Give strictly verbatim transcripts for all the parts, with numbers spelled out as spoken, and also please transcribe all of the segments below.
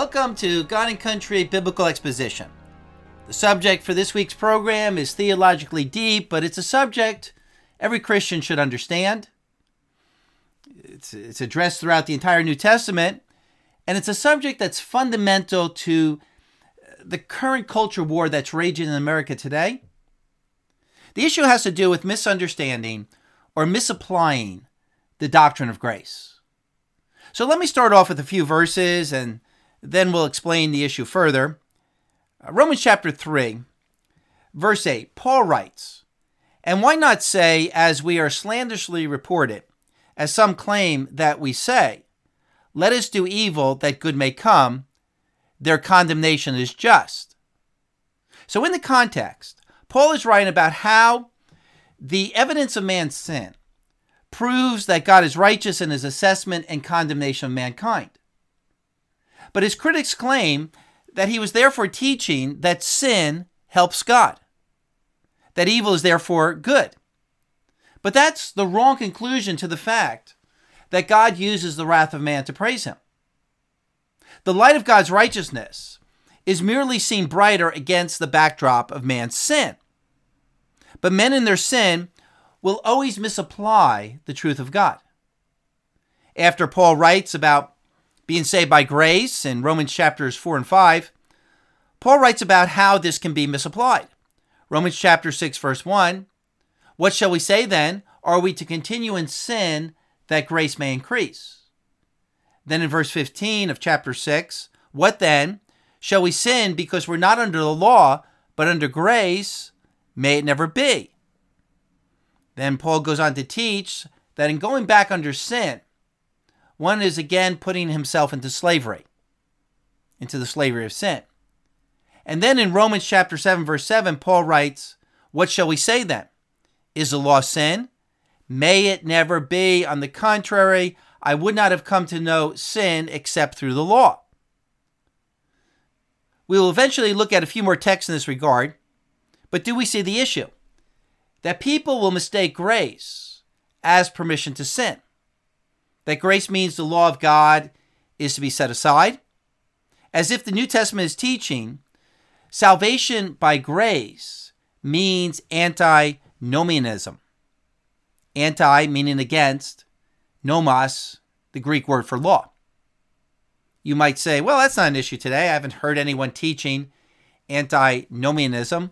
Welcome to God and Country Biblical Exposition. The subject for this week's program is theologically deep, but it's a subject every Christian should understand. It's, it's addressed throughout the entire New Testament, and it's a subject that's fundamental to the current culture war that's raging in America today. The issue has to do with misunderstanding or misapplying the doctrine of grace. So let me start off with a few verses, and then we'll explain the issue further. Uh, Romans chapter three, verse eight, Paul writes, "And why not say, as we are slanderously reported, as some claim that we say, let us do evil that good may come, their condemnation is just." So in the context, Paul is writing about how the evidence of man's sin proves that God is righteous in his assessment and condemnation of mankind. But his critics claim that he was therefore teaching that sin helps God, that evil is therefore good. But that's the wrong conclusion to the fact that God uses the wrath of man to praise him. The light of God's righteousness is merely seen brighter against the backdrop of man's sin. But men in their sin will always misapply the truth of God. After Paul writes about being saved by grace in Romans chapters four and five, Paul writes about how this can be misapplied. Romans chapter six, verse one, "What shall we say then? Are we to continue in sin that grace may increase?" Then in verse fifteen of chapter six, "What then? Shall we sin because we're not under the law, but under grace? May it never be." Then Paul goes on to teach that in going back under sin, one is again putting himself into slavery, into the slavery of sin. And then in Romans chapter seven, verse seven, Paul writes, "What shall we say then? Is the law sin? May it never be. On the contrary, I would not have come to know sin except through the law." We will eventually look at a few more texts in this regard, but do we see the issue? That people will mistake grace as permission to sin. That grace means the law of God is to be set aside, as if the New Testament is teaching salvation by grace means antinomianism. Anti meaning against, nomos, the Greek word for law. You might say, well, that's not an issue today. I haven't heard anyone teaching antinomianism.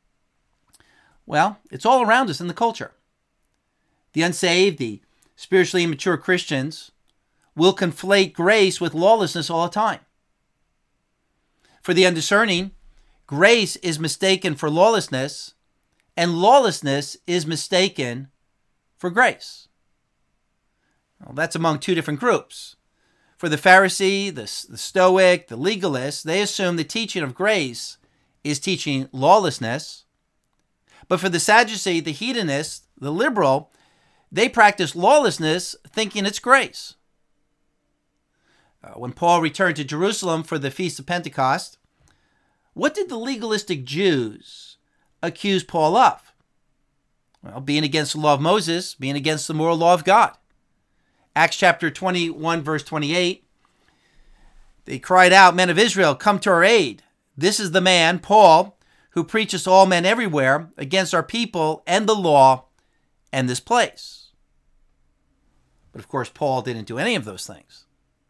Well, it's all around us in the culture. The unsaved, the spiritually immature Christians will conflate grace with lawlessness all the time. For the undiscerning, grace is mistaken for lawlessness, and lawlessness is mistaken for grace. Well, that's among two different groups. For the Pharisee, the, the Stoic, the legalist, they assume the teaching of grace is teaching lawlessness. But for the Sadducee, the hedonist, the liberal, they practice lawlessness thinking it's grace. Uh, when Paul returned to Jerusalem for the Feast of Pentecost, what did the legalistic Jews accuse Paul of? Well, being against the law of Moses, being against the moral law of God. Acts chapter twenty-one, verse twenty-eight, they cried out, "Men of Israel, come to our aid. This is the man, Paul, who preaches to all men everywhere against our people and the law and this place." But of course, Paul didn't do any of those things.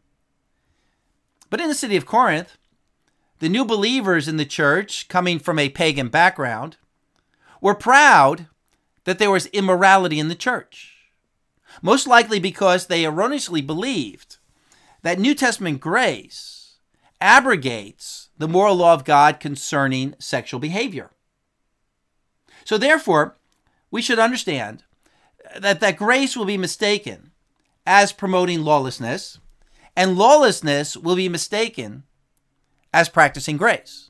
But in the city of Corinth, the new believers in the church, coming from a pagan background, were proud that there was immorality in the church. Most likely because they erroneously believed that New Testament grace abrogates the moral law of God concerning sexual behavior. So therefore, we should understand that, that grace will be mistaken as promoting lawlessness, and lawlessness will be mistaken as practicing grace.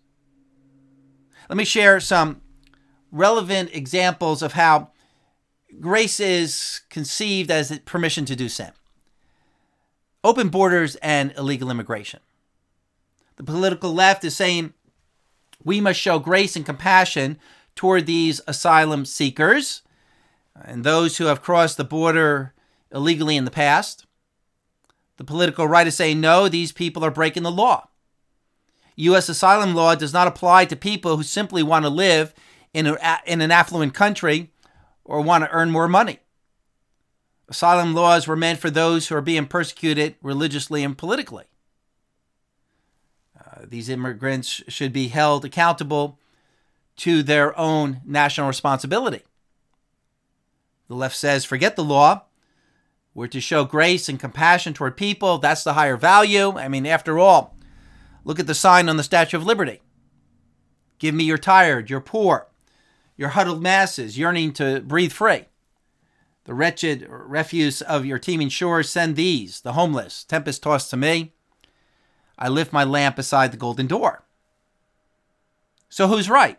Let me share some relevant examples of how grace is conceived as permission to do sin. Open borders and illegal immigration. The political left is saying we must show grace and compassion toward these asylum seekers and those who have crossed the border illegally in the past. The political right is saying, no, these people are breaking the law. U S asylum law does not apply to people who simply want to live in, a, in an affluent country or want to earn more money. Asylum laws were meant for those who are being persecuted religiously and politically. Uh, these immigrants should be held accountable to their own national responsibility. The left says, forget the law. We're to show grace and compassion toward people. That's the higher value. I mean, after all, look at the sign on the Statue of Liberty. Give me your tired, your poor, your huddled masses yearning to breathe free. The wretched refuse of your teeming shores, send these, the homeless, tempest-tossed to me. I lift my lamp beside the golden door. So who's right?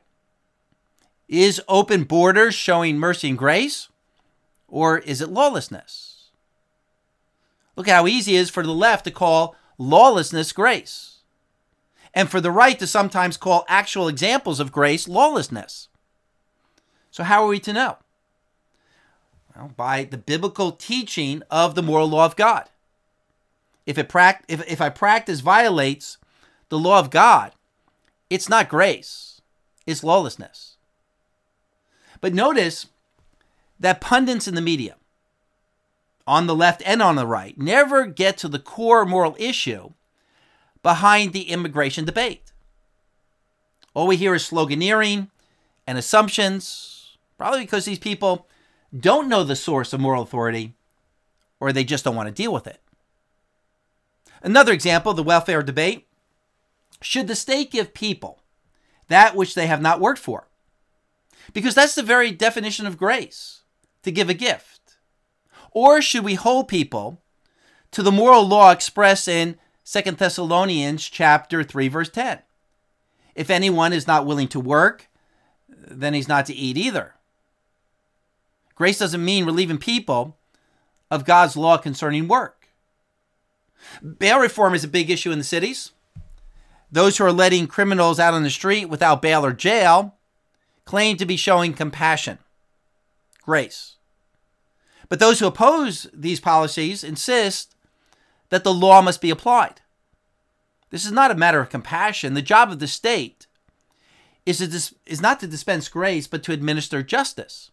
Is open borders showing mercy and grace? Or is it lawlessness? Look at how easy it is for the left to call lawlessness grace, and for the right to sometimes call actual examples of grace lawlessness. So how are we to know? Well, by the biblical teaching of the moral law of God. If it pract- if, if I practice violates the law of God, it's not grace, it's lawlessness. But notice that pundits in the media, on the left and on the right, never get to the core moral issue behind the immigration debate. All we hear is sloganeering and assumptions, probably because these people don't know the source of moral authority, or they just don't want to deal with it. Another example, the welfare debate. Should the state give people that which they have not worked for? Because that's the very definition of grace, to give a gift. Or should we hold people to the moral law expressed in Second Thessalonians chapter three, verse ten? If anyone is not willing to work, then he's not to eat either. Grace doesn't mean relieving people of God's law concerning work. Bail reform is a big issue in the cities. Those who are letting criminals out on the street without bail or jail claim to be showing compassion, grace. But those who oppose these policies insist that the law must be applied. This is not a matter of compassion. The job of the state is, to dis- is not to dispense grace, but to administer justice.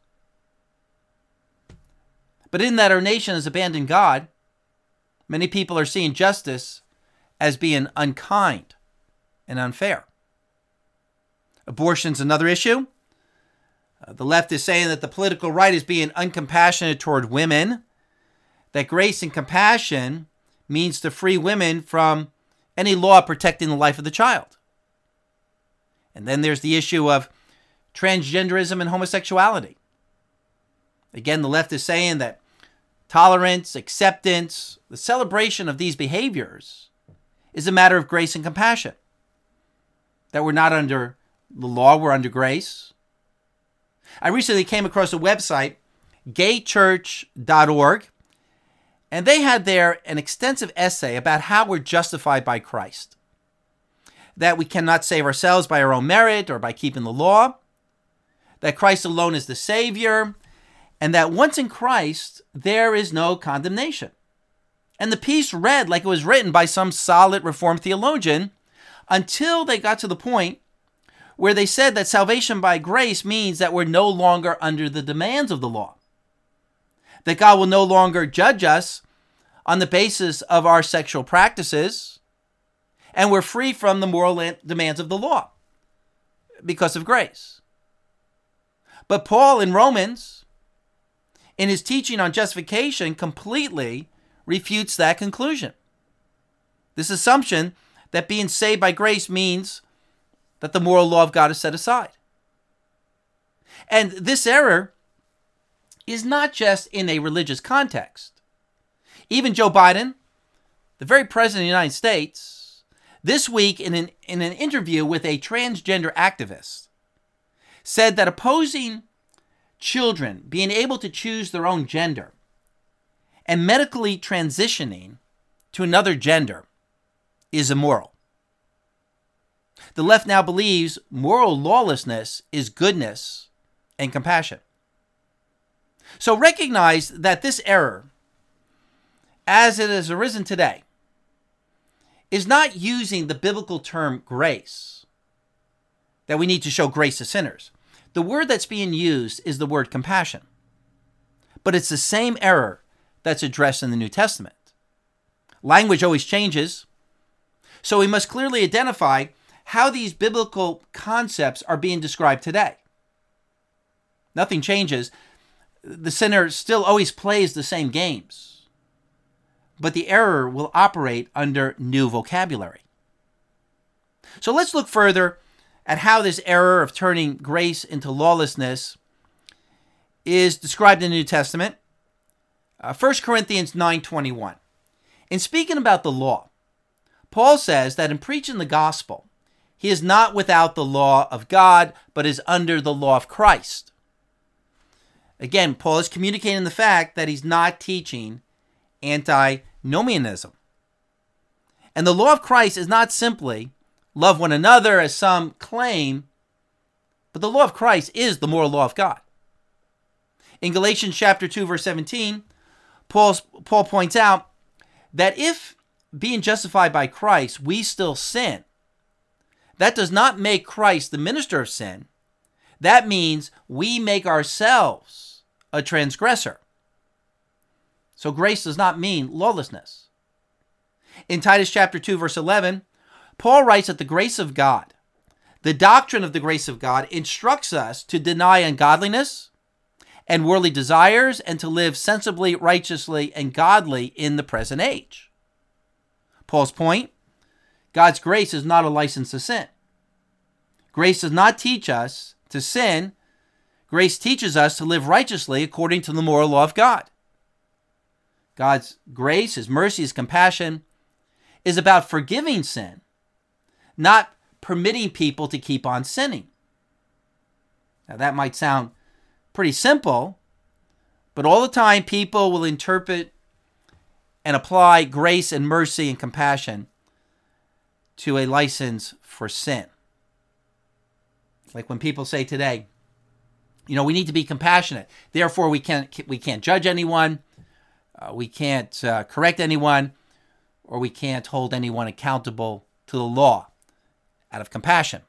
But in that our nation has abandoned God, many people are seeing justice as being unkind and unfair. Abortion's another issue. Uh, the left is saying that the political right is being uncompassionate toward women, that grace and compassion means to free women from any law protecting the life of the child. And then there's the issue of transgenderism and homosexuality. Again, the left is saying that tolerance, acceptance, the celebration of these behaviors is a matter of grace and compassion. That we're not under the law, we're under grace. I recently came across a website, gay church dot org, and they had there an extensive essay about how we're justified by Christ. That we cannot save ourselves by our own merit or by keeping the law. That Christ alone is the Savior. And that once in Christ, there is no condemnation. And the piece read like it was written by some solid Reformed theologian until they got to the point where they said that salvation by grace means that we're no longer under the demands of the law. That God will no longer judge us on the basis of our sexual practices, and we're free from the moral demands of the law because of grace. But Paul in Romans, in his teaching on justification, completely refutes that conclusion. This assumption that being saved by grace means that the moral law of God is set aside. And this error is not just in a religious context. Even Joe Biden, the very president of the United States, this week in an, in an interview with a transgender activist, said that opposing children being able to choose their own gender and medically transitioning to another gender is immoral. The left now believes moral lawlessness is goodness and compassion. So recognize that this error, as it has arisen today, is not using the biblical term grace, that we need to show grace to sinners. The word that's being used is the word compassion. But it's the same error that's addressed in the New Testament. Language always changes, so we must clearly identify how these biblical concepts are being described today. Nothing changes. The sinner still always plays the same games, but the error will operate under new vocabulary. So let's look further at how this error of turning grace into lawlessness is described in the New Testament. Uh, First Corinthians nine twenty-one. In speaking about the law, Paul says that in preaching the gospel, he is not without the law of God, but is under the law of Christ. Again, Paul is communicating the fact that he's not teaching antinomianism. And the law of Christ is not simply love one another, as some claim, but the law of Christ is the moral law of God. In Galatians chapter two, verse seventeen, Paul's, Paul points out that if being justified by Christ, we still sin, that does not make Christ the minister of sin. That means we make ourselves a transgressor. So grace does not mean lawlessness. In Titus chapter two, verse eleven, Paul writes that the grace of God, the doctrine of the grace of God, instructs us to deny ungodliness and worldly desires and to live sensibly, righteously, and godly in the present age. Paul's point, God's grace is not a license to sin. Grace does not teach us to sin. Grace teaches us to live righteously according to the moral law of God. God's grace, His mercy, His compassion is about forgiving sin, not permitting people to keep on sinning. Now that might sound pretty simple, but all the time people will interpret and apply grace and mercy and compassion to a license for sin. Like when people say today, you know, we need to be compassionate. Therefore, we can't we can't judge anyone, uh, we can't uh, correct anyone, or we can't hold anyone accountable to the law out of compassion.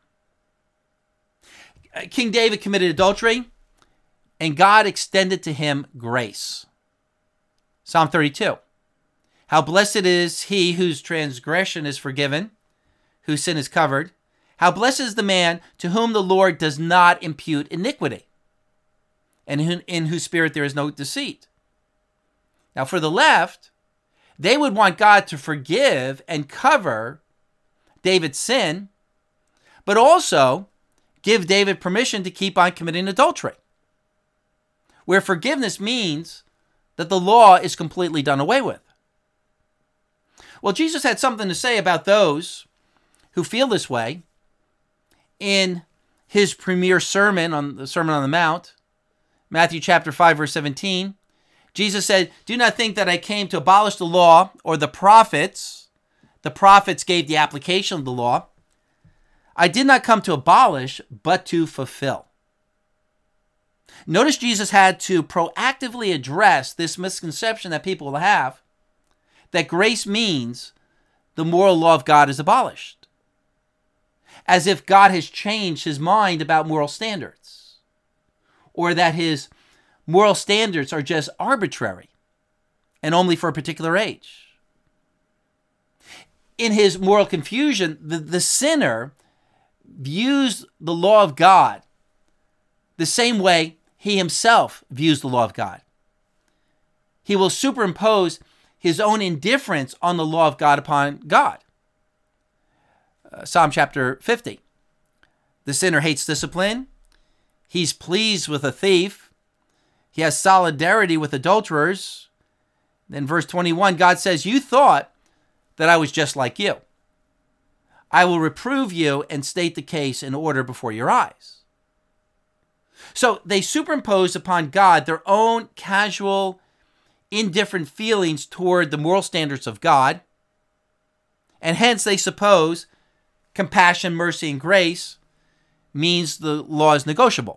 King David committed adultery, and God extended to him grace. Psalm thirty-two. How blessed is he whose transgression is forgiven, whose sin is covered. How blessed is the man to whom the Lord does not impute iniquity, and in whose spirit there is no deceit. Now for the left, they would want God to forgive and cover David's sin, but also give David permission to keep on committing adultery, where forgiveness means that the law is completely done away with. Well, Jesus had something to say about those who feel this way in his premier sermon on the Sermon on the Mount, Matthew chapter five, verse seventeen. Jesus said, "Do not think that I came to abolish the law or the prophets." The prophets gave the application of the law. "I did not come to abolish, but to fulfill." Notice Jesus had to proactively address this misconception that people will have that grace means the moral law of God is abolished, as if God has changed his mind about moral standards, or that his moral standards are just arbitrary and only for a particular age. In his moral confusion, the, the sinner views the law of God the same way he himself views the law of God. He will superimpose his own indifference on the law of God upon God. Uh, Psalm chapter fifty. The sinner hates discipline. He's pleased with a thief. He has solidarity with adulterers. Then verse twenty-one, God says, "You thought that I was just like you. I will reprove you and state the case in order before your eyes." So they superimpose upon God their own casual, indifferent feelings toward the moral standards of God, and hence they suppose compassion, mercy, and grace means the law is negotiable.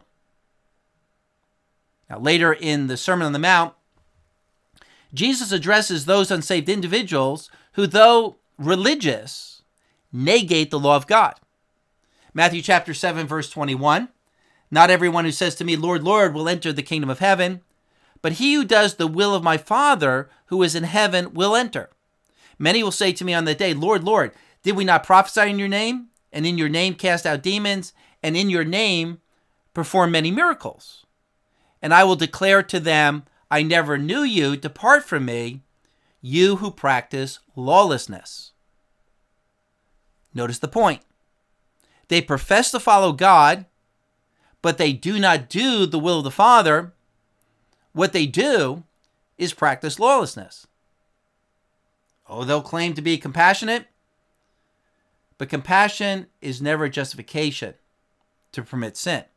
Now, later in the Sermon on the Mount, Jesus addresses those unsaved individuals who, though religious negate the law of God. Matthew chapter seven, verse twenty-one. Not everyone who says to me, Lord, Lord, will enter the kingdom of heaven, but he who does the will of my Father who is in heaven will enter. Many will say to me on that day, Lord, Lord, did we not prophesy in your name, and in your name cast out demons, and in your name perform many miracles? And I will declare to them, I never knew you. Depart from me, you who practice lawlessness. Notice the point. They profess to follow God, but they do not do the will of the Father. What they do is practice lawlessness. Oh, they'll claim to be compassionate, but compassion is never a justification to permit sin.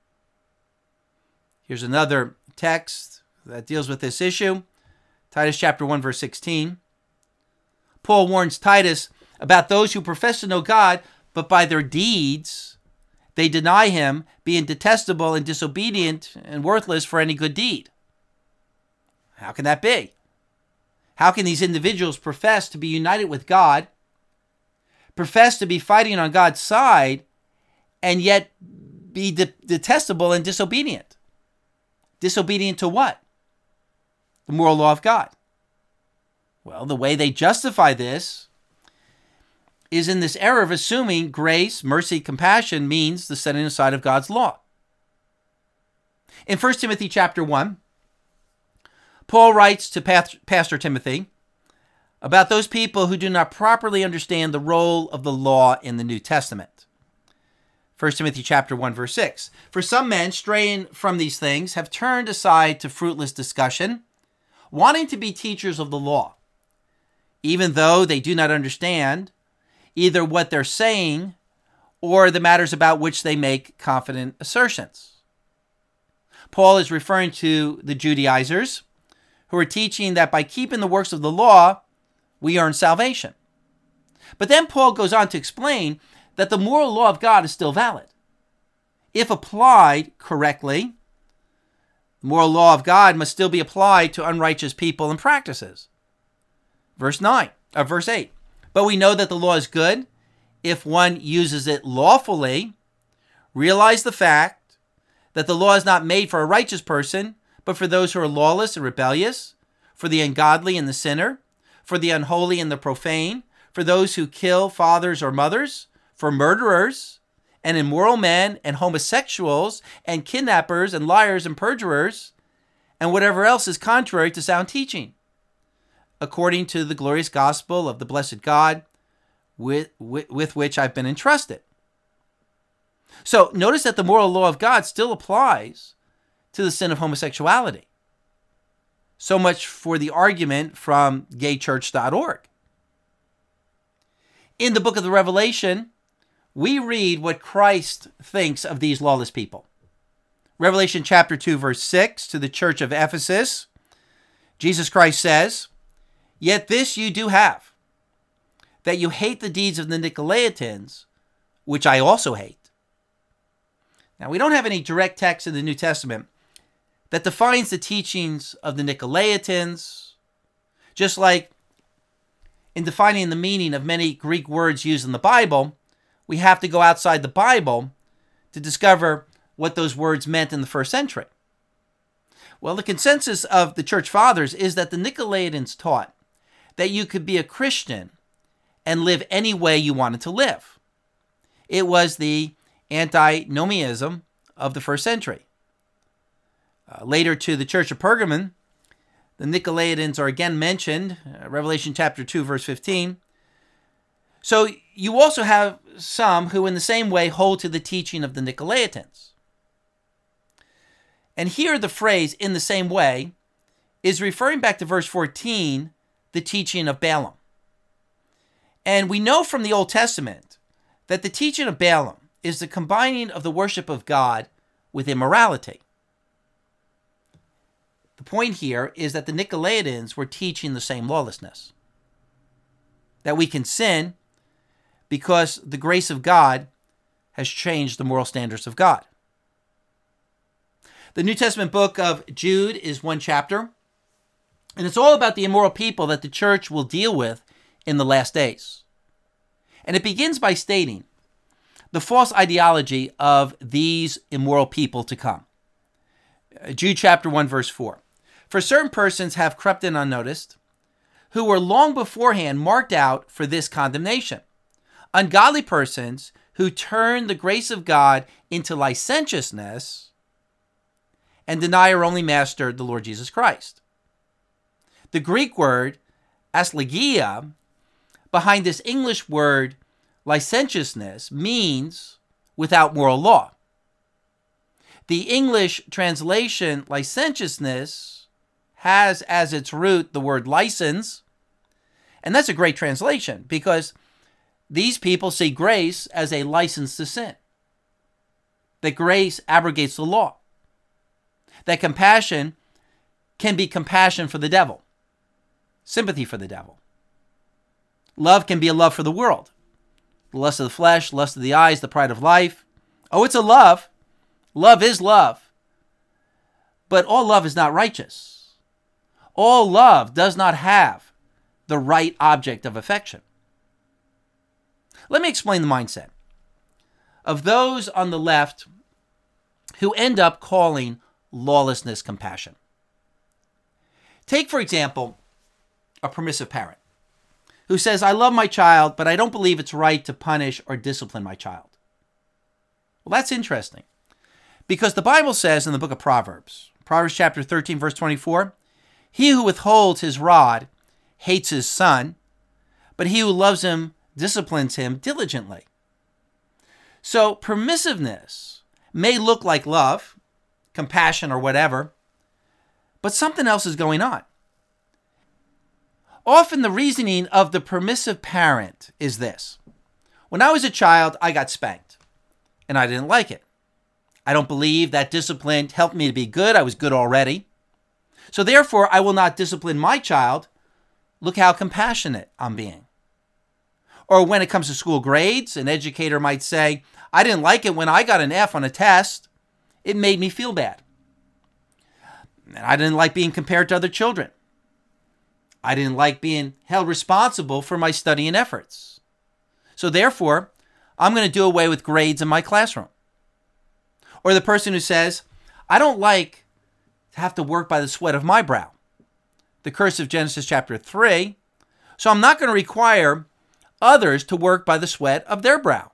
Here's another text that deals with this issue. Titus chapter one, verse sixteen. Paul warns Titus about those who profess to know God, but by their deeds they deny him, being detestable and disobedient and worthless for any good deed. How can that be? How can these individuals profess to be united with God, profess to be fighting on God's side, and yet be de- detestable and disobedient? Disobedient to what? The moral law of God. Well, the way they justify this is in this error of assuming grace, mercy, compassion means the setting aside of God's law. In First Timothy chapter one, Paul writes to Pastor Timothy about those people who do not properly understand the role of the law in the New Testament. First Timothy chapter one, verse six. For some men, straying from these things, have turned aside to fruitless discussion, wanting to be teachers of the law, even though they do not understand either what they're saying or the matters about which they make confident assertions. Paul is referring to the Judaizers, who are teaching that by keeping the works of the law, we earn salvation. But then Paul goes on to explain that the moral law of God is still valid. If applied correctly, the moral law of God must still be applied to unrighteous people and practices. Verse nine, uh, verse eight. But we know that the law is good if one uses it lawfully. Realize the fact that the law is not made for a righteous person, but for those who are lawless and rebellious, for the ungodly and the sinner, for the unholy and the profane, for those who kill fathers or mothers, for murderers and immoral men and homosexuals and kidnappers and liars and perjurers, and whatever else is contrary to sound teaching, according to the glorious gospel of the blessed God with, with, with which I've been entrusted. So notice that the moral law of God still applies to the sin of homosexuality. So much for the argument from gay church dot org. In the book of the Revelation, we read what Christ thinks of these lawless people. Revelation chapter two, verse six, to the church of Ephesus, Jesus Christ says, Yet this you do have, that you hate the deeds of the Nicolaitans, which I also hate. Now, we don't have any direct text in the New Testament that defines the teachings of the Nicolaitans, just like in defining the meaning of many Greek words used in the Bible, we have to go outside the Bible to discover what those words meant in the first century. Well, the consensus of the church fathers is that the Nicolaitans taught that you could be a Christian and live any way you wanted to live. It was the antinomianism of the first century. Uh, later to the church of Pergamon, the Nicolaitans are again mentioned, uh, Revelation chapter two, verse fifteen. So you also have some who in the same way hold to the teaching of the Nicolaitans. And here the phrase, in the same way, is referring back to verse fourteen, the teaching of Balaam. And we know from the Old Testament that the teaching of Balaam is the combining of the worship of God with immorality. The point here is that the Nicolaitans were teaching the same lawlessness. That we can sin because the grace of God has changed the moral standards of God. The New Testament book of Jude is one chapter, and it's all about the immoral people that the church will deal with in the last days. And it begins by stating the false ideology of these immoral people to come. Jude chapter one, verse four. For certain persons have crept in unnoticed, who were long beforehand marked out for this condemnation. Ungodly persons who turn the grace of God into licentiousness and deny our only master, the Lord Jesus Christ. The Greek word aslegia behind this English word licentiousness means without moral law. The English translation licentiousness has as its root the word license, and that's a great translation because these people see grace as a license to sin. That grace abrogates the law. That compassion can be compassion for the devil, sympathy for the devil. Love can be a love for the world. The lust of the flesh, lust of the eyes, the pride of life. Oh, it's a love. Love is love. But all love is not righteous. All love does not have the right object of affection. Let me explain the mindset of those on the left who end up calling lawlessness compassion. Take, for example, a permissive parent who says, I love my child, but I don't believe it's right to punish or discipline my child. Well, that's interesting because the Bible says in the book of Proverbs, Proverbs chapter thirteen, verse twenty-four, he who withholds his rod hates his son, but he who loves him disciplines him diligently. So permissiveness may look like love, compassion, or whatever, but something else is going on. Often the reasoning of the permissive parent is this. When I was a child, I got spanked, and I didn't like it. I don't believe that discipline helped me to be good. I was good already. So therefore, I will not discipline my child. Look how compassionate I'm being. Or when it comes to school grades, an educator might say, I didn't like it when I got an F on a test. It made me feel bad. And I didn't like being compared to other children. I didn't like being held responsible for my studying efforts. So therefore, I'm going to do away with grades in my classroom. Or the person who says, I don't like to have to work by the sweat of my brow. The curse of Genesis chapter three. So I'm not going to require others to work by the sweat of their brow.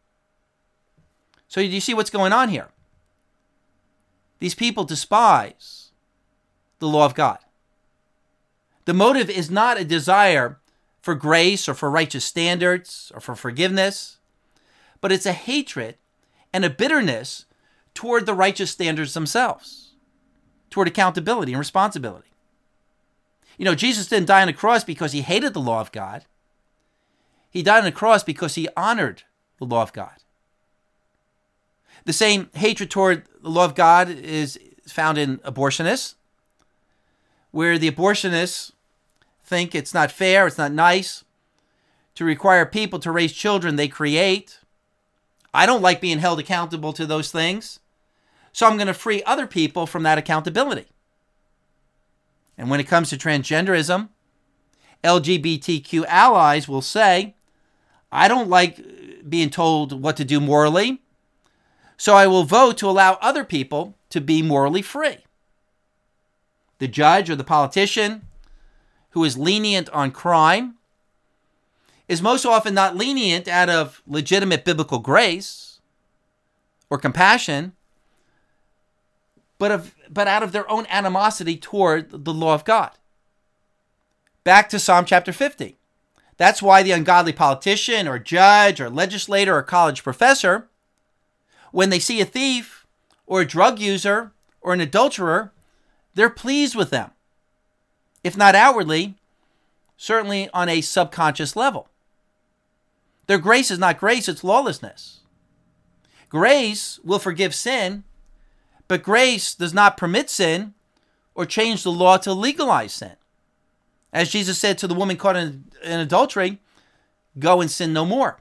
So do you see what's going on here? These people despise the law of God. The motive is not a desire for grace or for righteous standards or for forgiveness, but it's a hatred and a bitterness toward the righteous standards themselves, toward accountability and responsibility. You know, Jesus didn't die on the cross because he hated the law of God. He died on the cross because he honored the law of God. The same hatred toward the law of God is found in abortionists, where the abortionists think it's not fair, it's not nice to require people to raise children they create. I don't like being held accountable to those things, so I'm going to free other people from that accountability. And when it comes to transgenderism, L G B T Q allies will say, I don't like being told what to do morally, so I will vote to allow other people to be morally free. The judge or the politician who is lenient on crime is most often not lenient out of legitimate biblical grace or compassion, but of but out of their own animosity toward the law of God. Back to Psalm chapter fifty. That's why the ungodly politician or judge or legislator or college professor, when they see a thief or a drug user or an adulterer, they're pleased with them. If not outwardly, certainly on a subconscious level. Their grace is not grace, it's lawlessness. Grace will forgive sin, but grace does not permit sin or change the law to legalize sin. As Jesus said to the woman caught in, in adultery, go and sin no more.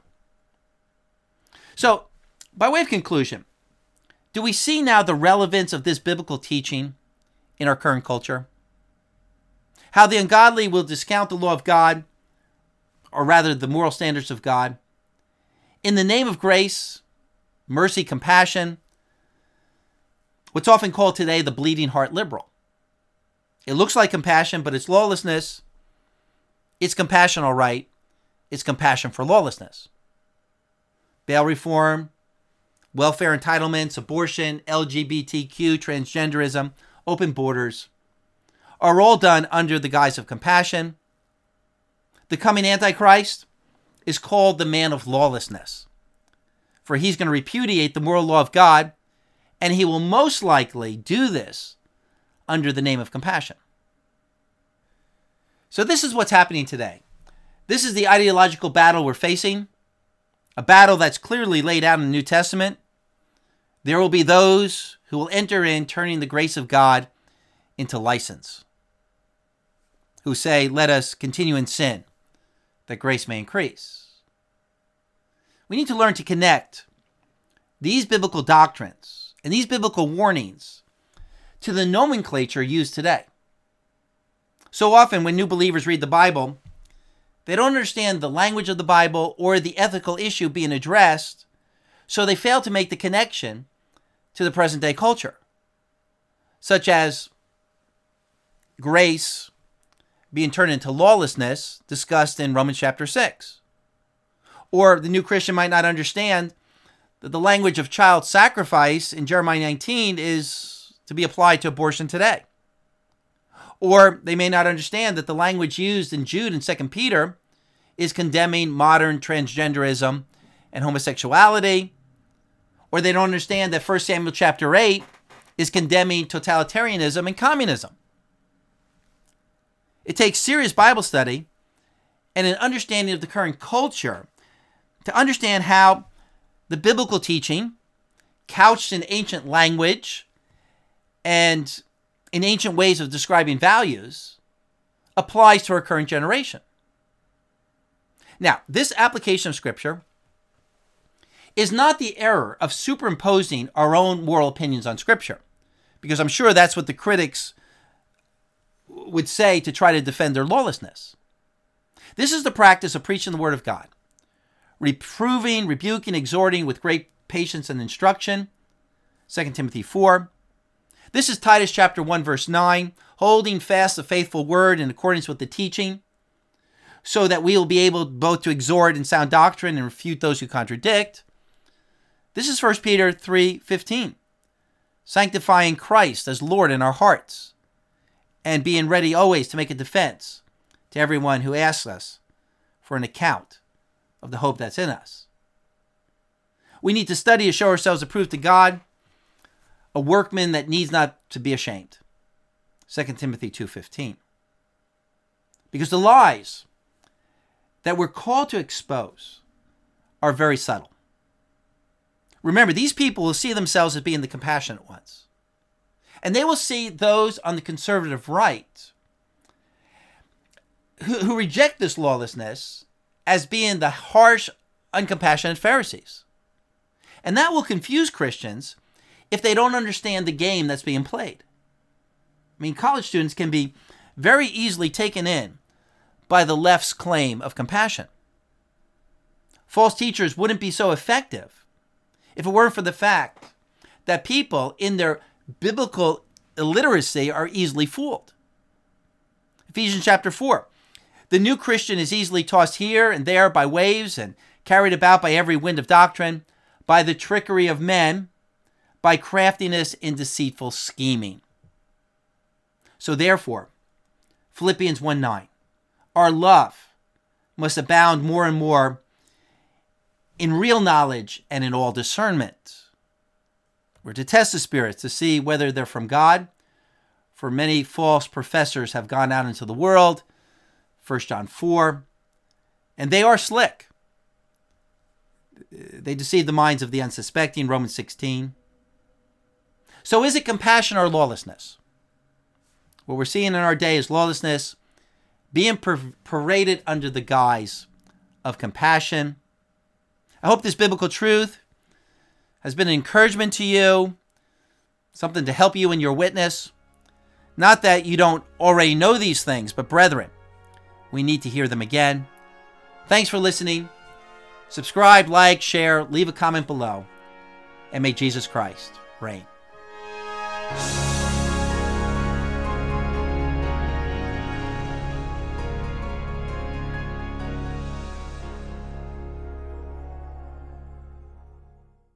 So, by way of conclusion, do we see now the relevance of this biblical teaching in our current culture? How the ungodly will discount the law of God or rather the moral standards of God. In the name of grace, mercy, compassion, what's often called today the bleeding heart liberal. It looks like compassion, but it's lawlessness. It's compassion, all right. It's compassion for lawlessness. Bail reform, welfare entitlements, abortion, L G B T Q, transgenderism, open borders are all done under the guise of compassion. The coming Antichrist is called the man of lawlessness, for he's going to repudiate the moral law of God, and he will most likely do this under the name of compassion. So this is what's happening today. This is the ideological battle we're facing, a battle that's clearly laid out in the New Testament. There will be those who will enter in turning the grace of God into license, who say, let us continue in sin, that grace may increase. We need to learn to connect these biblical doctrines and these biblical warnings to the nomenclature used today. So often when new believers read the Bible, they don't understand the language of the Bible or the ethical issue being addressed, so they fail to make the connection to the present day culture, such as grace being turned into lawlessness discussed in Romans chapter six. Or the new Christian might not understand that the language of child sacrifice in Jeremiah nineteen is to be applied to abortion today. Or they may not understand that the language used in Jude and Second Peter is condemning modern transgenderism and homosexuality. Or they don't understand that First Samuel chapter eight is condemning totalitarianism and communism. It takes serious Bible study and an understanding of the current culture to understand how the biblical teaching, couched in ancient language and in ancient ways of describing values, applies to our current generation. Now, this application of Scripture is not the error of superimposing our own moral opinions on Scripture, because I'm sure that's what the critics would say to try to defend their lawlessness. This is the practice of preaching the Word of God, reproving, rebuking, exhorting with great patience and instruction, Second Timothy four. This is Titus chapter one, verse nine, holding fast the faithful word in accordance with the teaching, so that we will be able both to exhort in sound doctrine and refute those who contradict. This is First Peter three fifteen, sanctifying Christ as Lord in our hearts, and being ready always to make a defense to everyone who asks us for an account of the hope that's in us. We need to study to show ourselves approved to God, a workman that needs not to be ashamed, Second Timothy two fifteen. Because the lies that we're called to expose are very subtle. Remember, these people will see themselves as being the compassionate ones. And they will see those on the conservative right who, who reject this lawlessness as being the harsh, uncompassionate Pharisees. And that will confuse Christians if they don't understand the game that's being played. I mean, college students can be very easily taken in by the left's claim of compassion. False teachers wouldn't be so effective if it weren't for the fact that people in their biblical illiteracy are easily fooled. Ephesians chapter four. The new Christian is easily tossed here and there by waves and carried about by every wind of doctrine, by the trickery of men, by craftiness in deceitful scheming. So therefore, Philippians one nine, our love must abound more and more in real knowledge and in all discernment. We're to test the spirits to see whether they're from God, for many false professors have gone out into the world, First John four, and they are slick. They deceive the minds of the unsuspecting, Romans sixteen. So is it compassion or lawlessness? What we're seeing in our day is lawlessness being paraded under the guise of compassion. I hope this biblical truth has been an encouragement to you, something to help you in your witness. Not that you don't already know these things, but brethren, we need to hear them again. Thanks for listening. Subscribe, like, share, leave a comment below. And may Jesus Christ reign.